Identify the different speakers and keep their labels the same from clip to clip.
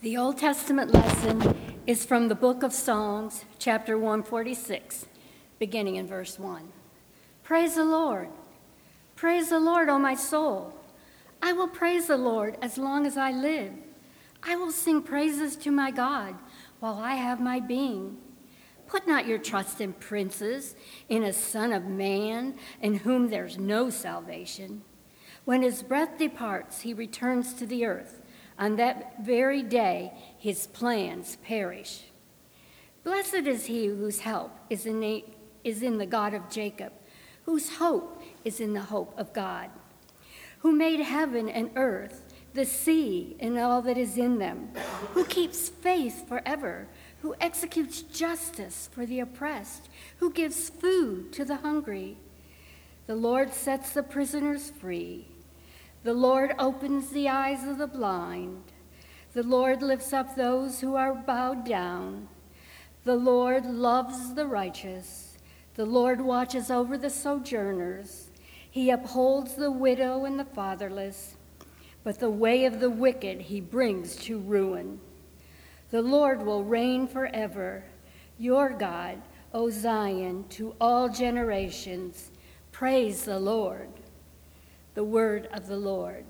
Speaker 1: The Old Testament lesson is from the book of Psalms, chapter 146, beginning in verse 1. Praise the Lord. Praise the Lord, O my soul. I will praise the Lord as long as I live. I will sing praises to my God while I have my being. Put not your trust in princes, in a son of man, in whom there's no salvation. When his breath departs, he returns to the earth. On that very day, his plans perish. Blessed is he whose help is in the God of Jacob, whose hope is in the hope of God, who made heaven and earth, the sea and all that is in them, who keeps faith forever, who executes justice for the oppressed, who gives food to the hungry. The Lord sets the prisoners free. The Lord opens the eyes of the blind. The Lord lifts up those who are bowed down. The Lord loves the righteous. The Lord watches over the sojourners. He upholds the widow and the fatherless, but the way of the wicked he brings to ruin. The Lord will reign forever. Your God, O Zion, to all generations. Praise the Lord. The word of the Lord.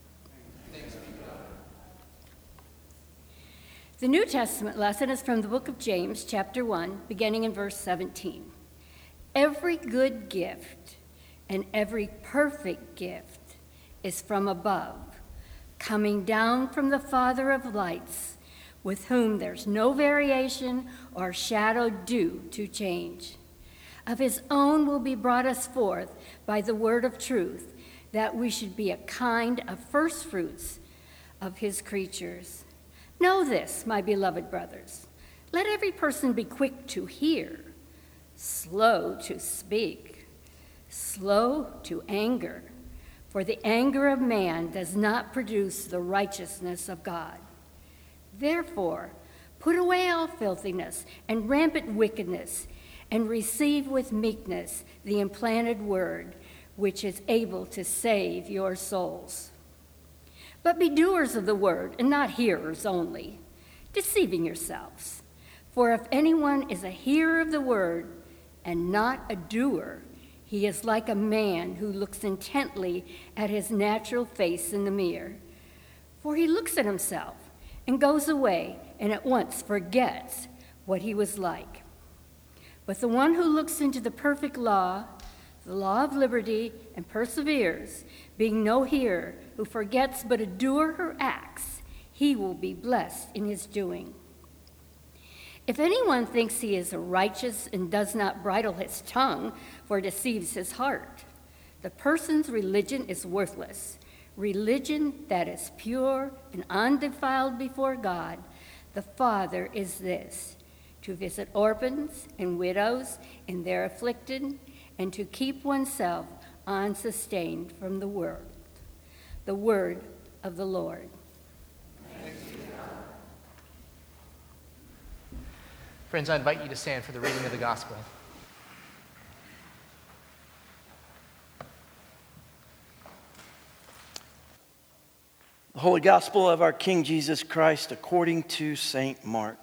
Speaker 1: The New Testament lesson is from the book of James, chapter 1, beginning in verse 17. Every good gift and every perfect gift is from above, coming down from the Father of lights, with whom there's no variation or shadow due to change. Of his own will be brought us forth by the word of truth, that we should be a kind of first fruits of his creatures. Know this, my beloved brothers. Let every person be quick to hear, slow to speak, slow to anger, for the anger of man does not produce the righteousness of God. Therefore, put away all filthiness and rampant wickedness, and receive with meekness the implanted word, which is able to save your souls. But be doers of the word, and not hearers only, deceiving yourselves. For if anyone is a hearer of the word and not a doer, he is like a man who looks intently at his natural face in the mirror. For he looks at himself and goes away and at once forgets what he was like. But the one who looks into the perfect law, the law of liberty, and perseveres, being no hearer who forgets but a doer who acts, he will be blessed in his doing. If anyone thinks he is righteous and does not bridle his tongue, for it deceives his heart, the person's religion is worthless. Religion that is pure and undefiled before God, the Father, is this: to visit orphans and widows in their afflicted, and to keep oneself unsustained from the world. The word of the Lord.
Speaker 2: Thanks be to God. Friends, I invite you to stand for the reading of the gospel.
Speaker 3: The Holy Gospel of our King Jesus Christ according to St. Mark.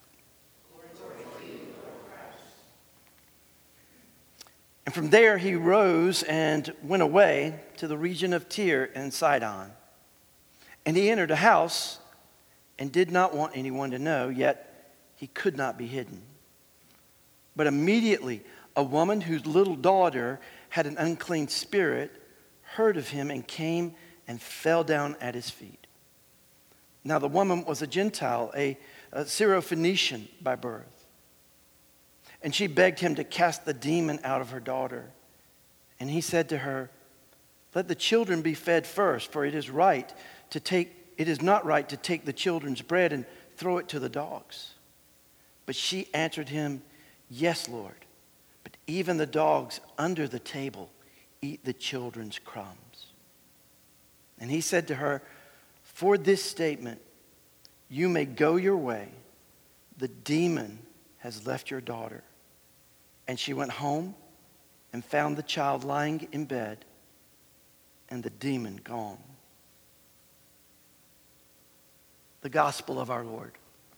Speaker 3: And from there he rose and went away to the region of Tyre and Sidon. And he entered a house and did not want anyone to know, yet he could not be hidden. But immediately a woman whose little daughter had an unclean spirit heard of him and came and fell down at his feet. Now the woman was a Gentile, a Syrophoenician by birth. And she begged him to cast the demon out of her daughter. And he said to her, "Let the children be fed first, for it is not right to take the children's bread and throw it to the dogs." But she answered him, "Yes, Lord, but even the dogs under the table eat the children's crumbs." And he said to her, "For this statement, you may go your way. The demon has left your daughter." And she went home and found the child lying in bed and the demon gone. the gospel of our Lord.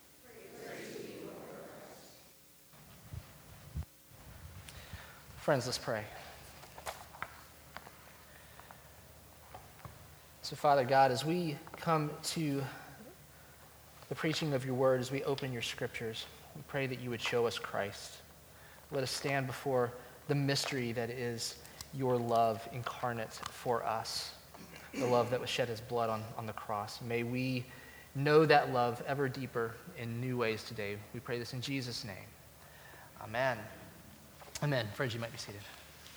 Speaker 2: Friends, let's pray. So, Father God, as we come to the preaching of your word, as we open your scriptures, we pray that you would show us Christ. Let us stand before the mystery that is your love incarnate for us, the love that was shed as blood on the cross. May we know that love ever deeper in new ways today. We pray this in Jesus' name. Amen. Amen. Friends, you might be seated.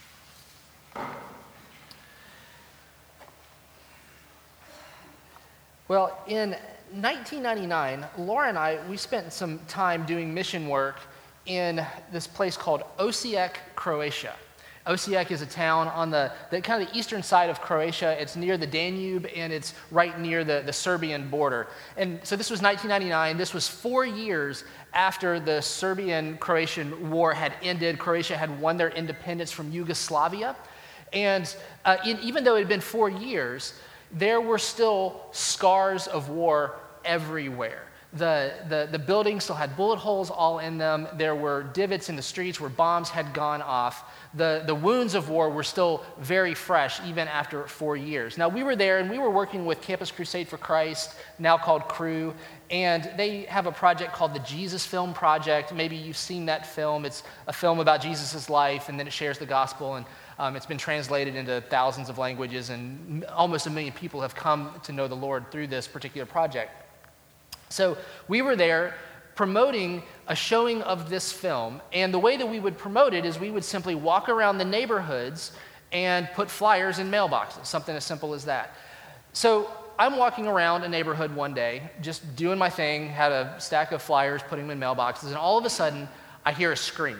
Speaker 2: Well, in 1999, Laura and I, we spent some time doing mission work in this place called Osijek, Croatia. Osijek is a town on the kind of the eastern side of Croatia. It's near the Danube, and it's right near the Serbian border. And so this was 1999. This was 4 years after the Serbian-Croatian war had ended. Croatia had won their independence from Yugoslavia. And even though it had been 4 years, there were still scars of war everywhere. The buildings still had bullet holes all in them. There were divots in the streets where bombs had gone off. The wounds of war were still very fresh, even after 4 years. Now, we were there, and we were working with Campus Crusade for Christ, now called Cru, and they have a project called the Jesus Film Project. Maybe you've seen that film. It's a film about Jesus' life, and then it shares the gospel, and it's been translated into thousands of languages, and almost 1 million people have come to know the Lord through this particular project. So we were there promoting a showing of this film, and the way that we would promote it is we would simply walk around the neighborhoods and put flyers in mailboxes, something as simple as that. So I'm walking around a neighborhood one day, just doing my thing, had a stack of flyers, putting them in mailboxes, and all of a sudden, I hear a scream.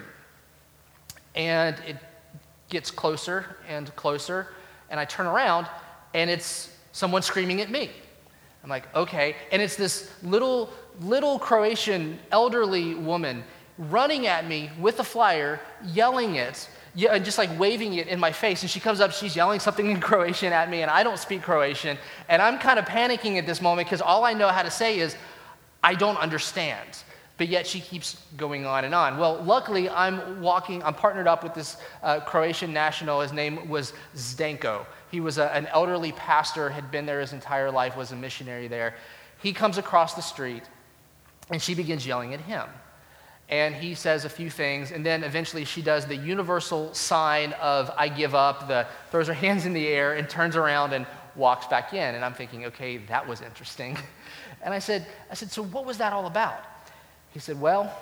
Speaker 2: And it gets closer and closer, and I turn around, and it's someone screaming at me. I'm like, okay. And it's this little Croatian elderly woman running at me with a flyer, yelling it, and just like waving it in my face. And she comes up, she's yelling something in Croatian at me, and I don't speak Croatian. And I'm kind of panicking at this moment because all I know how to say is, I don't understand. But yet she keeps going on and on. Well, luckily, I'm partnered up with this Croatian national. His name was Zdenko. He was an elderly pastor, had been there his entire life, was a missionary there. He comes across the street, and she begins yelling at him. And he says a few things, and then eventually she does the universal sign of I give up, throws her hands in the air and turns around and walks back in. And I'm thinking, okay, that was interesting. And I said, so what was that all about? He said, well,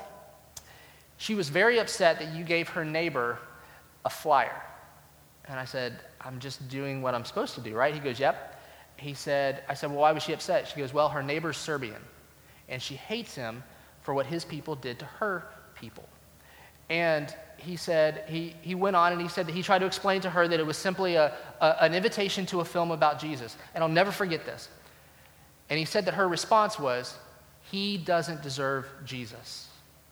Speaker 2: she was very upset that you gave her neighbor a flyer. And I said, I'm just doing what I'm supposed to do, right? He goes, yep. I said, well, why was she upset? She goes, well, her neighbor's Serbian, and she hates him for what his people did to her people. And he said, he went on and he said that he tried to explain to her that it was simply an invitation to a film about Jesus. And I'll never forget this. And he said that her response was, he doesn't deserve Jesus.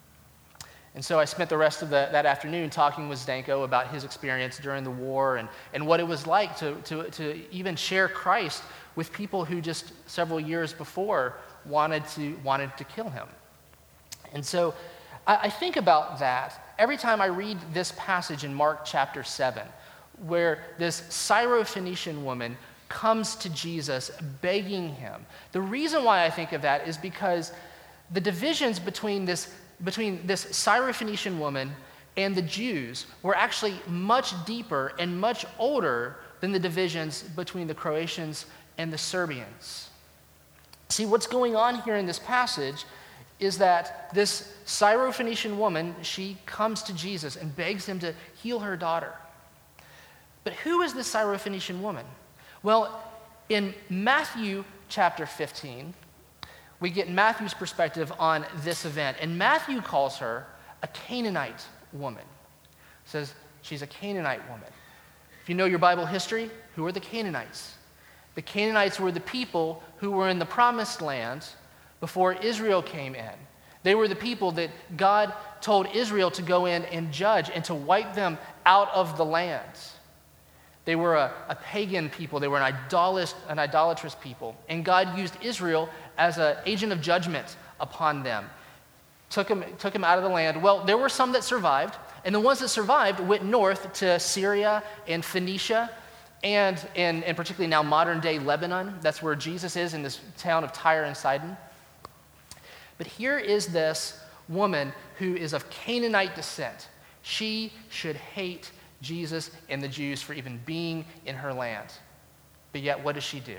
Speaker 2: And so I spent the rest of that afternoon talking with Zdenko about his experience during the war and what it was like to even share Christ with people who just several years before wanted to kill him. And so I think about that every time I read this passage in Mark chapter 7, where this Syrophoenician woman comes to Jesus begging him. The reason why I think of that is because the divisions between this Syrophoenician woman and the Jews were actually much deeper and much older than the divisions between the Croatians and the Serbians. See, what's going on here in this passage is that this Syrophoenician woman, she comes to Jesus and begs him to heal her daughter. But who is this Syrophoenician woman? Well, in Matthew chapter 15, we get Matthew's perspective on this event. And Matthew calls her a Canaanite woman. Says she's a Canaanite woman. If you know your Bible history, who are the Canaanites? The Canaanites were the people who were in the promised land before Israel came in. They were the people that God told Israel to go in and judge and to wipe them out of the land. They were a pagan people. They were an idolatrous people. And God used Israel as an agent of judgment upon them. Took him out of the land. Well, there were some that survived, and the ones that survived went north to Syria and Phoenicia, and particularly now modern-day Lebanon. That's where Jesus is, in this town of Tyre and Sidon. But here is this woman who is of Canaanite descent. She should hate Jesus and the Jews for even being in her land. But yet, what does she do?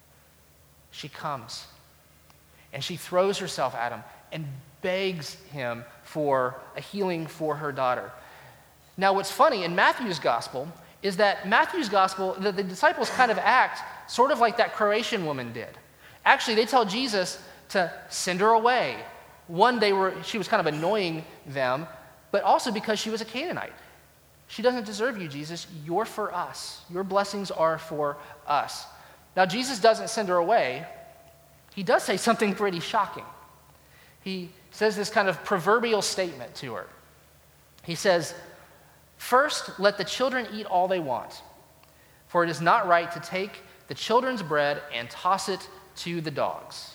Speaker 2: She comes, and she throws herself at him and begs him for a healing for her daughter. Now, what's funny in Matthew's gospel is that Matthew's gospel, the disciples kind of act sort of like that Croatian woman did. Actually, they tell Jesus to send her away. One, she was kind of annoying them, but also because she was a Canaanite. She doesn't deserve you, Jesus. You're for us. Your blessings are for us. Now, Jesus doesn't send her away. He does say something pretty shocking. He says this kind of proverbial statement to her. He says, "First, let the children eat all they want, for it is not right to take the children's bread and toss it to the dogs."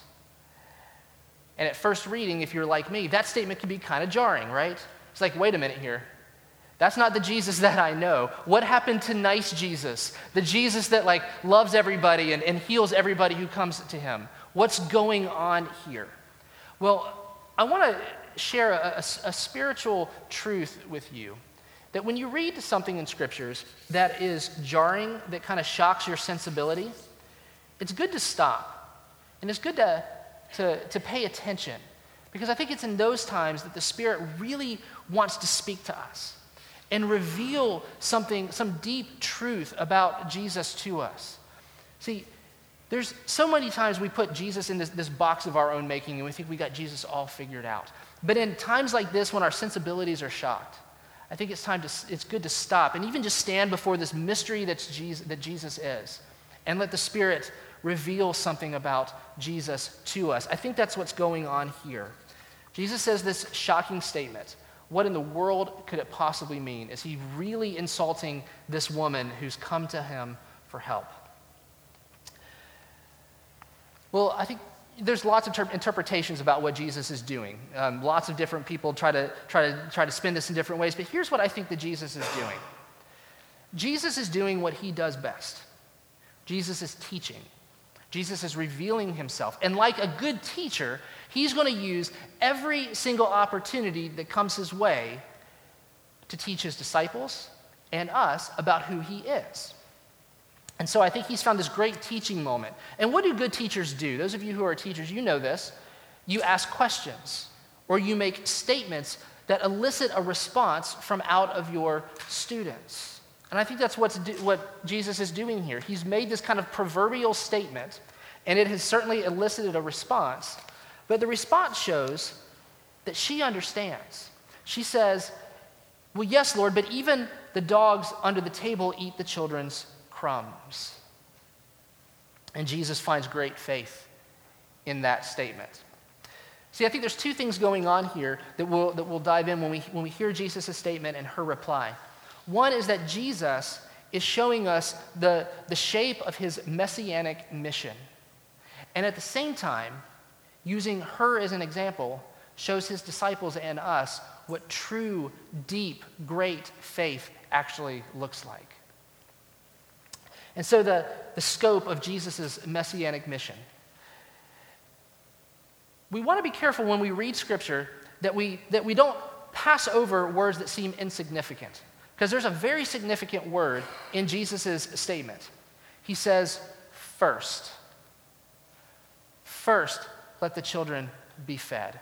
Speaker 2: And at first reading, if you're like me, that statement can be kind of jarring, right? It's like, wait a minute here. That's not the Jesus that I know. What happened to nice Jesus? The Jesus that loves everybody and heals everybody who comes to him. What's going on here? Well, I want to share a spiritual truth with you. That when you read something in scriptures that is jarring, that kind of shocks your sensibility, it's good to stop. And it's good to pay attention. Because I think it's in those times that the Spirit really wants to speak to us and reveal some deep truth about Jesus to us. See, there's so many times we put Jesus in this box of our own making and we think we got Jesus all figured out. But in times like this when our sensibilities are shocked, I think it's good to stop and even just stand before this mystery that Jesus is and let the Spirit reveal something about Jesus to us. I think that's what's going on here. Jesus says this shocking statement. What in the world could it possibly mean? Is he really insulting this woman who's come to him for help? Well, I think there's lots of interpretations about what Jesus is doing. Lots of different people try to spin this in different ways, but here's what I think that Jesus is doing. Jesus is doing what he does best. Jesus is teaching. Jesus is revealing himself. And like a good teacher, he's going to use every single opportunity that comes his way to teach his disciples and us about who he is. And so I think he's found this great teaching moment. And what do good teachers do? Those of you who are teachers, you know this. You ask questions or you make statements that elicit a response from out of your students. And I think that's what Jesus is doing here. He's made this kind of proverbial statement, and it has certainly elicited a response. But the response shows that she understands. She says, "Well, yes, Lord, but even the dogs under the table eat the children's crumbs." And Jesus finds great faith in that statement. See, I think there's two things going on here that we'll dive in when we hear Jesus' statement and her reply. One is that Jesus is showing us the shape of his messianic mission. And at the same time, using her as an example, shows his disciples and us what true, deep, great faith actually looks like. And so the scope of Jesus' messianic mission. We want to be careful when we read Scripture that we don't pass over words that seem insignificant. Because there's a very significant word in Jesus' statement. He says, first. First, let the children be fed.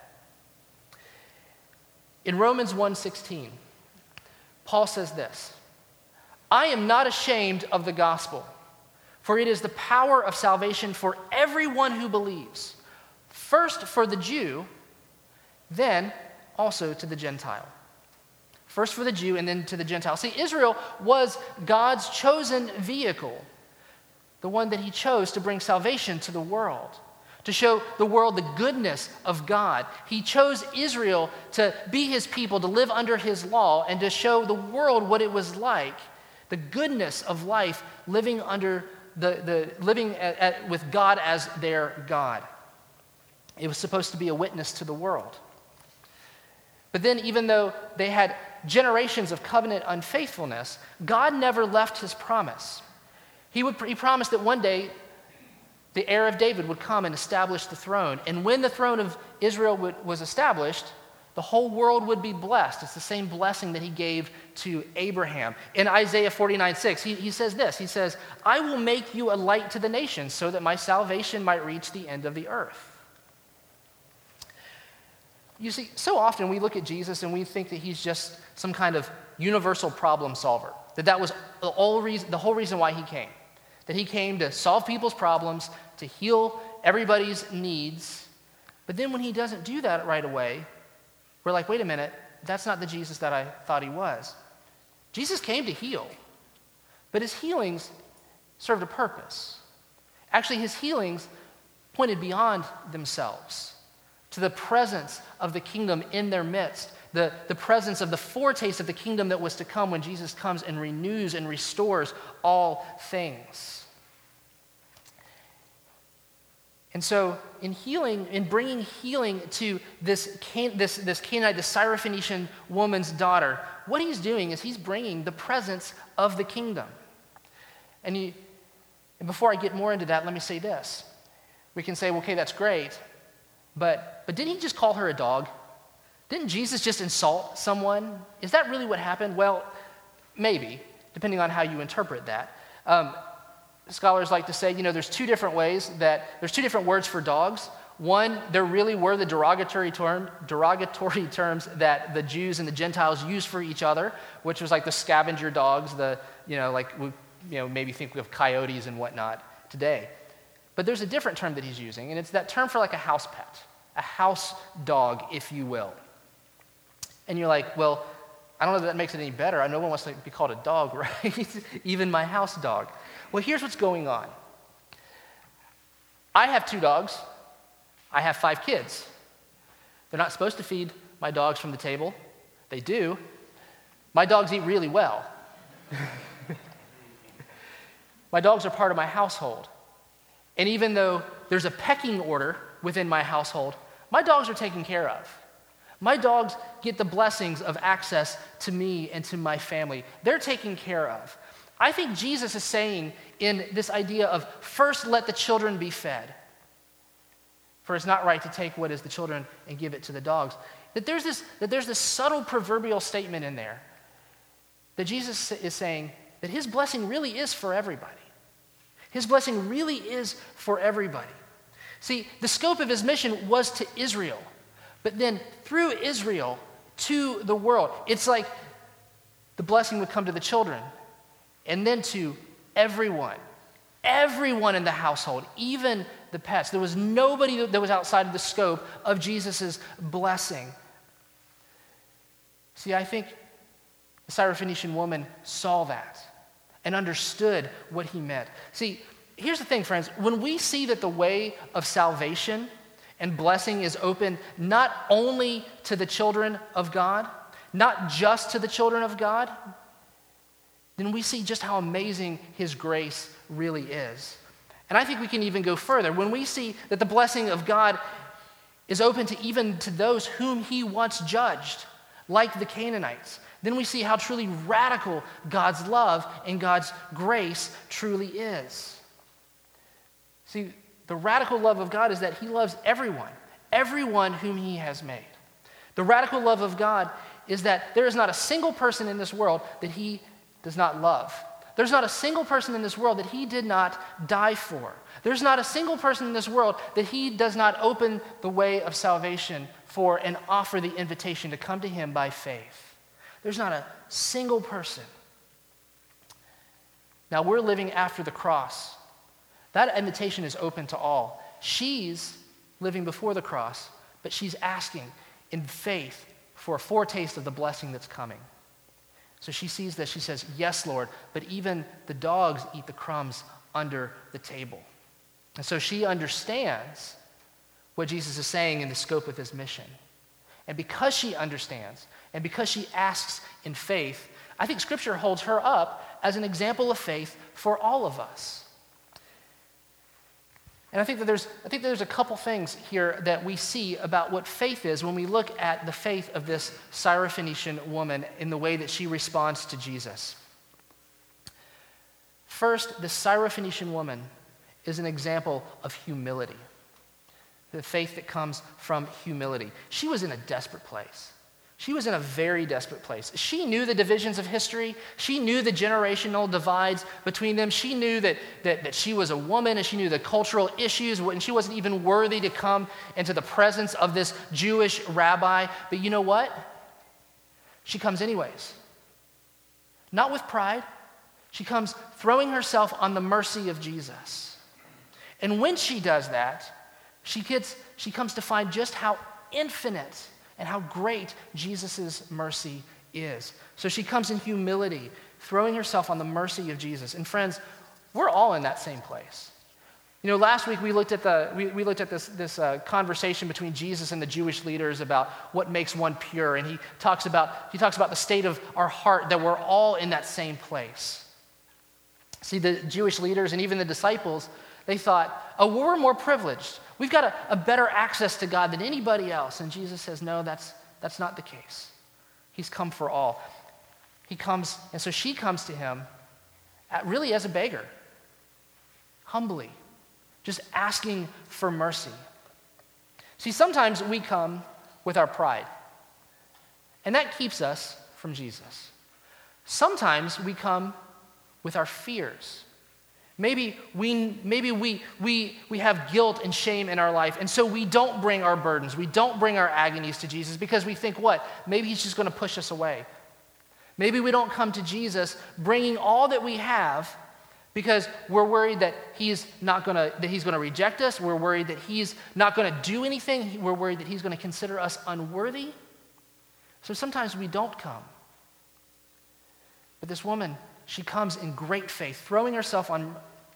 Speaker 2: In Romans 1:16, Paul says this, "I am not ashamed of the gospel, for it is the power of salvation for everyone who believes, first for the Jew, then also to the Gentile." First for the Jew and then to the Gentile. See, Israel was God's chosen vehicle, the one that he chose to bring salvation to the world, to show the world the goodness of God. He chose Israel to be his people, to live under his law, and to show the world what it was like, the goodness of life, living under living with God as their God. It was supposed to be a witness to the world. But then, even though they had generations of covenant unfaithfulness, God never left his promise. He promised that one day the heir of David would come and establish the throne. And when the throne of Israel was established, the whole world would be blessed. It's the same blessing that he gave to Abraham. In Isaiah 49:6, he says this. He says, I will make you a light to the nations so that my salvation might reach the end of the earth. You see, so often we look at Jesus and we think that he's just some kind of universal problem solver, that was the whole reason why he came, that he came to solve people's problems, to heal everybody's needs. But then when he doesn't do that right away, we're like, wait a minute, that's not the Jesus that I thought he was. Jesus came to heal, but his healings served a purpose. Actually, his healings pointed beyond themselves to the presence of the kingdom in their midst, the presence of the foretaste of the kingdom that was to come when Jesus comes and renews and restores all things. And so in healing, in bringing healing to this Canaanite, this Syrophoenician woman's daughter, what he's doing is he's bringing the presence of the kingdom. And before I get more into that, let me say this. We can say, well, okay, that's great, but didn't he just call her a dog? Didn't Jesus just insult someone? Is that really what happened? Well, maybe, depending on how you interpret that. Scholars like to say, there's two different words for dogs. One, there really were the derogatory terms that the Jews and the Gentiles used for each other, which was like the scavenger dogs, maybe think of coyotes and whatnot today. But there's a different term that he's using, and it's that term for like a house pet, a house dog, if you will. And you're like, well, I don't know if that makes it any better. No one wants to be called a dog, right? Even my house dog. Well, here's what's going on. I have 2 dogs. I have 5 kids. They're not supposed to feed my dogs from the table. They do. My dogs eat really well. My dogs are part of my household. And even though there's a pecking order within my household, my dogs are taken care of. My dogs get the blessings of access to me and to my family. They're taken care of. I think Jesus is saying in this idea of first let the children be fed, for it's not right to take what is the children and give it to the dogs, that there's this subtle proverbial statement in there that Jesus is saying that his blessing really is for everybody. His blessing really is for everybody. See, the scope of his mission was to Israel, but then through Israel to the world. It's like the blessing would come to the children and then to everyone in the household, even the pets. There was nobody that was outside of the scope of Jesus' blessing. See, I think the Syrophoenician woman saw that and understood what he meant. See, here's the thing, friends. When we see that the way of salvation and blessing is open not only to the children of God, not just to the children of God, then we see just how amazing his grace really is. And I think we can even go further. When we see that the blessing of God is open to even to those whom he once judged, like the Canaanites, then we see how truly radical God's love and God's grace truly is. See, the radical love of God is that he loves everyone whom he has made. The radical love of God is that there is not a single person in this world that he does not love. There's not a single person in this world that he did not die for. There's not a single person in this world that he does not open the way of salvation for and offer the invitation to come to him by faith. There's not a single person. Now, we're living after the cross. That invitation is open to all. She's living before the cross, but she's asking in faith for a foretaste of the blessing that's coming. So she sees this, she says, yes, Lord, but even the dogs eat the crumbs under the table. And so she understands what Jesus is saying in the scope of his mission. And because she understands, and because she asks in faith, I think Scripture holds her up as an example of faith for all of us. And I think that there's a couple things here that we see about what faith is when we look at the faith of this Syrophoenician woman in the way that she responds to Jesus. First, the Syrophoenician woman is an example of humility, the faith that comes from humility. She was in a desperate place. She was in a very desperate place. She knew the divisions of history. She knew the generational divides between them. She knew that she was a woman, and she knew the cultural issues, and she wasn't even worthy to come into the presence of this Jewish rabbi. But you know what? She comes anyways. Not with pride. She comes throwing herself on the mercy of Jesus. And when she does that, she comes to find just how infinite and how great Jesus' mercy is. So she comes in humility, throwing herself on the mercy of Jesus. And friends, we're all in that same place. You know, last week we looked at this conversation between Jesus and the Jewish leaders about what makes one pure, and he talks about the state of our heart, that we're all in that same place. See, the Jewish leaders and even the disciples, they thought, oh, well, we're more privileged. We've got a better access to God than anybody else. And Jesus says, no, that's not the case. He's come for all. He comes, and so she comes to him really as a beggar, humbly, just asking for mercy. See, sometimes we come with our pride, and that keeps us from Jesus. Sometimes we come with our fears. Maybe we have guilt and shame in our life, and so we don't bring our burdens, we don't bring our agonies to Jesus because we think, what? Maybe he's just going to push us away. Maybe we don't come to Jesus bringing all that we have because we're worried that he's going to reject us. We're worried that he's not going to do anything. We're worried that he's going to consider us unworthy. So sometimes we don't come. But this woman, she comes in great faith, throwing herself on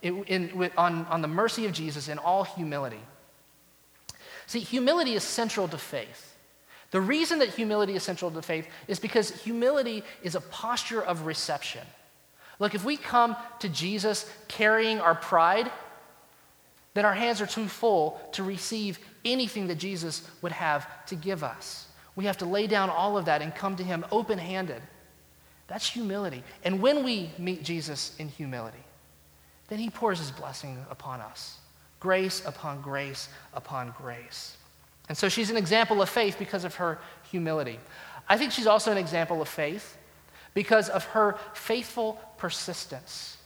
Speaker 2: the mercy of Jesus in all humility. See, humility is central to faith. The reason that humility is central to faith is because humility is a posture of reception. Look, if we come to Jesus carrying our pride, then our hands are too full to receive anything that Jesus would have to give us. We have to lay down all of that and come to him open-handed. That's humility. And when we meet Jesus in humility, then he pours his blessing upon us. Grace upon grace upon grace. And so she's an example of faith because of her humility. I think she's also an example of faith because of her faithful persistence.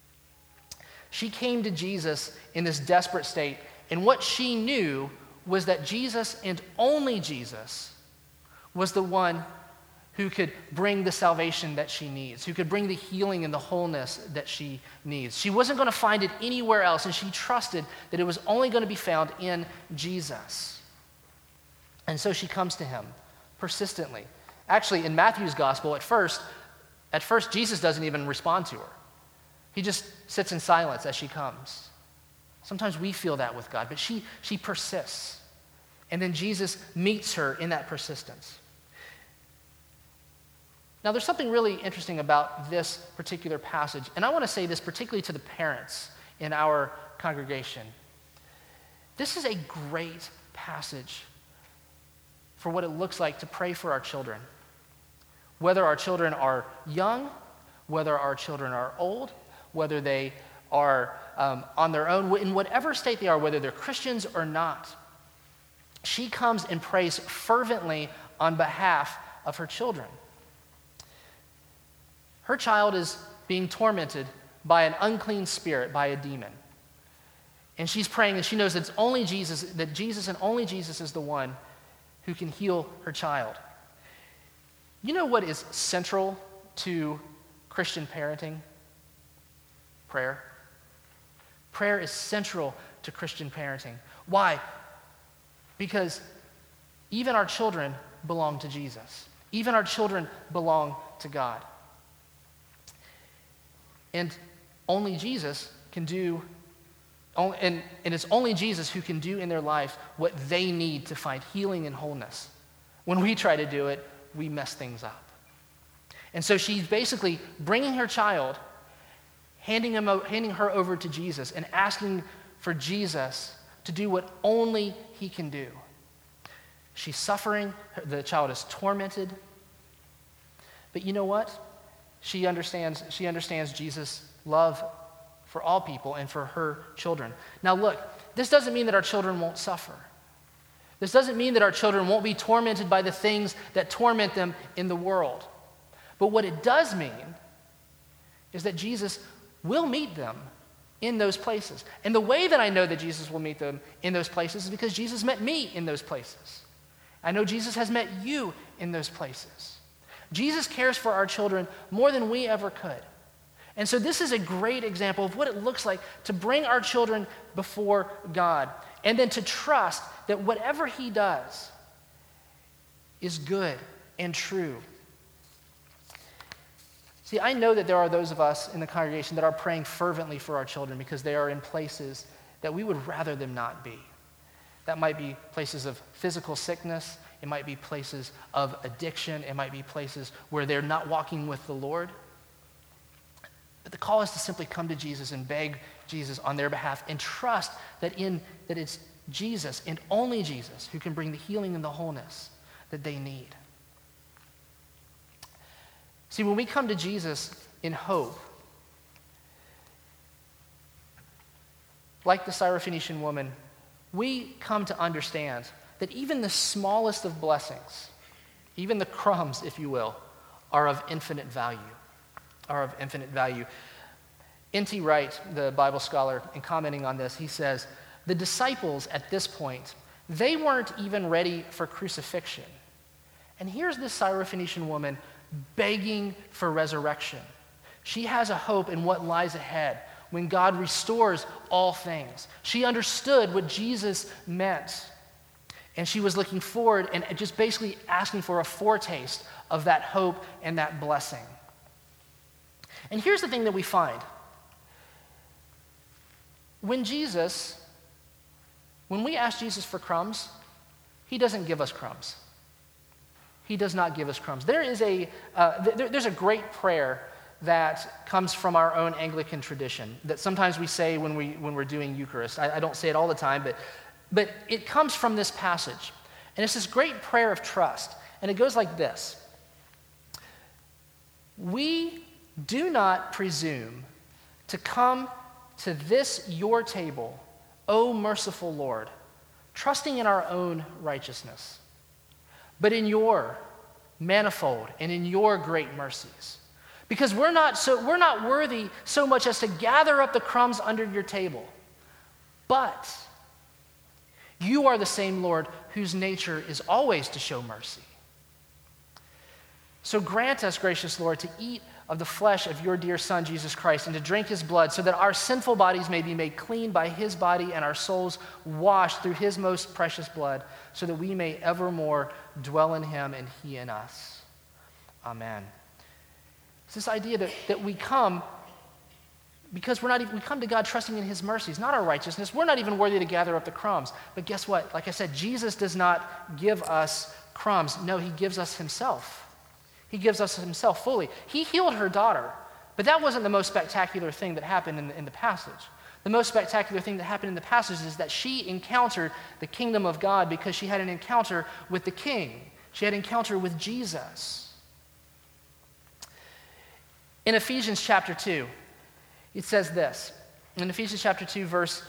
Speaker 2: She came to Jesus in this desperate state, and what she knew was that Jesus and only Jesus was the one who could bring the salvation that she needs, who could bring the healing and the wholeness that she needs. She wasn't going to find it anywhere else, and she trusted that it was only going to be found in Jesus. And so she comes to him persistently. Actually, in Matthew's gospel, at first, Jesus doesn't even respond to her. He just sits in silence as she comes. Sometimes we feel that with God, but she persists. And then Jesus meets her in that persistence. Now, there's something really interesting about this particular passage, and I want to say this particularly to the parents in our congregation. This is a great passage for what it looks like to pray for our children. Whether our children are young, whether our children are old, whether they are on their own, in whatever state they are, whether they're Christians or not. She comes and prays fervently on behalf of her children. Her child is being tormented by an unclean spirit, by a demon. And she's praying, and she knows that it's only Jesus, that Jesus and only Jesus is the one who can heal her child. You know what is central to Christian parenting? Prayer. Prayer is central to Christian parenting. Why? Because even our children belong to Jesus. Even our children belong to God. And only Jesus can do, and it's only Jesus who can do in their life what they need to find healing and wholeness. When we try to do it, we mess things up. And so she's basically bringing her child, handing her over to Jesus and asking for Jesus to do what only he can do. She's suffering. The child is tormented. But you know what? She understands Jesus' love for all people and for her children. Now look, this doesn't mean that our children won't suffer. This doesn't mean that our children won't be tormented by the things that torment them in the world. But what it does mean is that Jesus will meet them in those places. And the way that I know that Jesus will meet them in those places is because Jesus met me in those places. I know Jesus has met you in those places. Jesus cares for our children more than we ever could. And so this is a great example of what it looks like to bring our children before God and then to trust that whatever he does is good and true. See, I know that there are those of us in the congregation that are praying fervently for our children because they are in places that we would rather them not be. That might be places of physical sickness. It might be places of addiction. It might be places where they're not walking with the Lord. But the call is to simply come to Jesus and beg Jesus on their behalf and trust that it's Jesus and only Jesus who can bring the healing and the wholeness that they need. See, when we come to Jesus in hope, like the Syrophoenician woman, we come to understand that even the smallest of blessings, even the crumbs, if you will, are of infinite value. N.T. Wright, the Bible scholar, in commenting on this, he says, the disciples at this point, they weren't even ready for crucifixion. And here's this Syrophoenician woman begging for resurrection. She has a hope in what lies ahead when God restores all things. She understood what Jesus meant. And she was looking forward and just basically asking for a foretaste of that hope and that blessing. And here's the thing that we find. When we ask Jesus for crumbs, he doesn't give us crumbs. He does not give us crumbs. There's a great prayer that comes from our own Anglican tradition that sometimes we say when we're doing Eucharist. I don't say it all the time, but it comes from this passage. And it's this great prayer of trust. And it goes like this. We do not presume to come to this your table, O merciful Lord, trusting in our own righteousness, but in your manifold and in your great mercies. Because we're not worthy so much as to gather up the crumbs under your table, but you are the same Lord whose nature is always to show mercy. So grant us, gracious Lord, to eat of the flesh of your dear Son, Jesus Christ, and to drink his blood, so that our sinful bodies may be made clean by his body and our souls washed through his most precious blood, so that we may evermore dwell in him and he in us. Amen. It's this idea that we come because we come to God trusting in his mercies, not our righteousness. We're not even worthy to gather up the crumbs. But guess what? Like I said, Jesus does not give us crumbs. No, he gives us himself. He gives us himself fully. He healed her daughter, but that wasn't the most spectacular thing that happened in the passage. The most spectacular thing that happened in the passage is that she encountered the kingdom of God because she had an encounter with the king. She had an encounter with Jesus. In Ephesians chapter 2, it says this. In Ephesians chapter 2, verse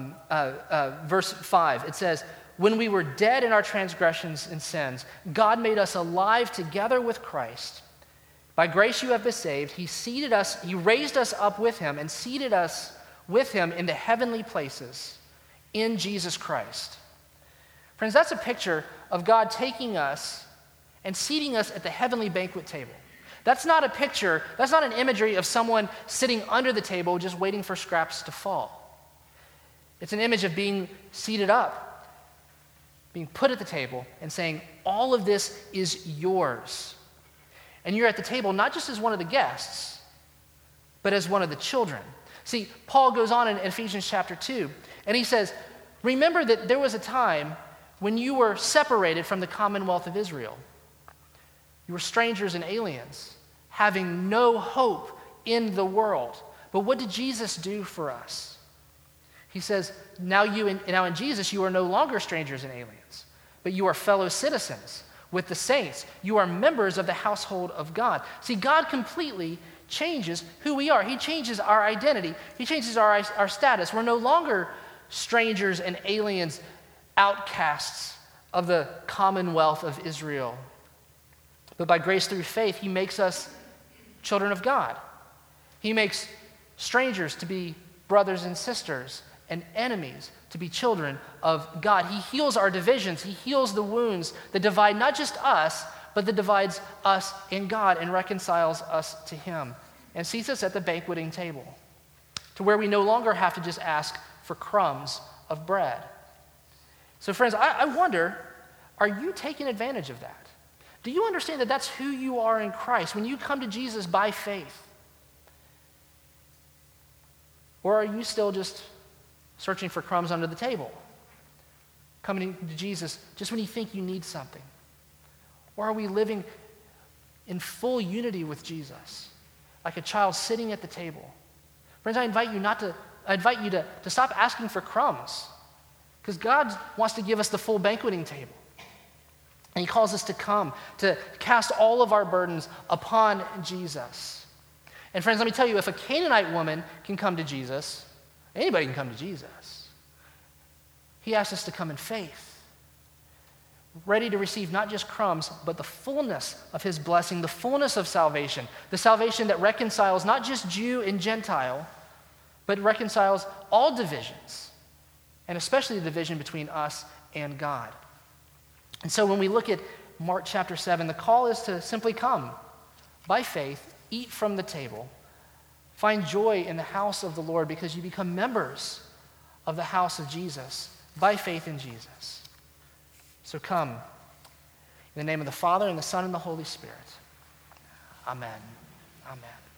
Speaker 2: 5, it says, when we were dead in our transgressions and sins, God made us alive together with Christ. By grace you have been saved. He raised us up with him and seated us with him in the heavenly places in Jesus Christ. Friends, that's a picture of God taking us and seating us at the heavenly banquet table. That's not an imagery of someone sitting under the table just waiting for scraps to fall. It's an image of being seated up, being put at the table and saying, all of this is yours. And you're at the table not just as one of the guests, but as one of the children. See, Paul goes on in Ephesians chapter 2, and he says, remember that there was a time when you were separated from the commonwealth of Israel. You were strangers and aliens, having no hope in the world. But what did Jesus do for us? He says, now in Jesus, you are no longer strangers and aliens, but you are fellow citizens with the saints. You are members of the household of God. See, God completely changes who we are. He changes our identity. He changes our status. We're no longer strangers and aliens, outcasts of the commonwealth of Israel. But by grace through faith, he makes us children of God. He makes strangers to be brothers and sisters, and enemies to be children of God. He heals our divisions. He heals the wounds that divide not just us, but that divides us and God and reconciles us to him and seats us at the banqueting table to where we no longer have to just ask for crumbs of bread. So friends, I wonder, are you taking advantage of that? Do you understand that that's who you are in Christ when you come to Jesus by faith? Or are you still just searching for crumbs under the table, coming to Jesus just when you think you need something? Or are we living in full unity with Jesus, like a child sitting at the table? Friends, I invite you to stop asking for crumbs, because God wants to give us the full banqueting table. And he calls us to come, to cast all of our burdens upon Jesus. And friends, let me tell you, if a Canaanite woman can come to Jesus, anybody can come to Jesus. He asks us to come in faith, ready to receive not just crumbs, but the fullness of his blessing, the fullness of salvation, the salvation that reconciles not just Jew and Gentile, but reconciles all divisions, and especially the division between us and God. And so when we look at Mark chapter 7, the call is to simply come by faith, eat from the table, find joy in the house of the Lord because you become members of the house of Jesus by faith in Jesus. So come in the name of the Father and the Son and the Holy Spirit. Amen. Amen.